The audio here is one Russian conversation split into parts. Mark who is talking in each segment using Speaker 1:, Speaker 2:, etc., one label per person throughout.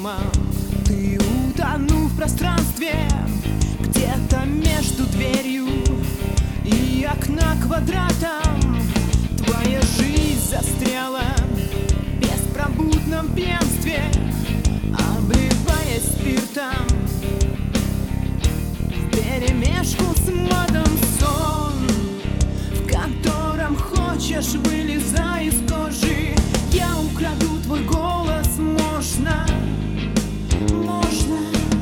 Speaker 1: дома. Ты утонул в пространстве, где-то между дверью и окна квадратом. Твоя жизнь застряла в беспробудном пьянстве, обливаясь спиртом вперемешку с модом. Сон, в котором хочешь, вылезай из кожи. Я украду твой голос, можно, можно.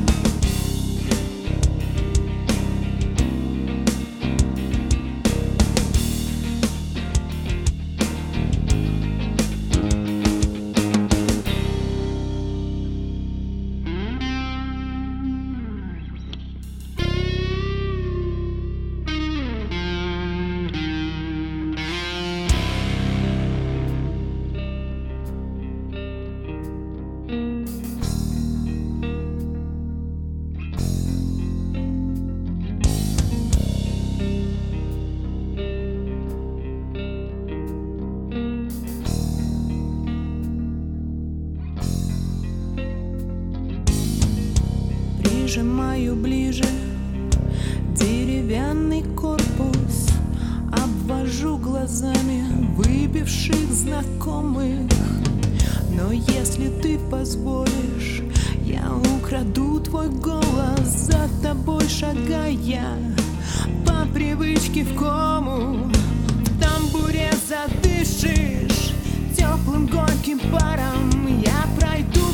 Speaker 1: Прижимаю ближе деревянный корпус, обвожу глазами выпивших знакомых. Но если ты позволишь, я украду твой голос, за тобой шагая по привычке в кому. В тамбуре задышишь теплым горьким паром, я пройду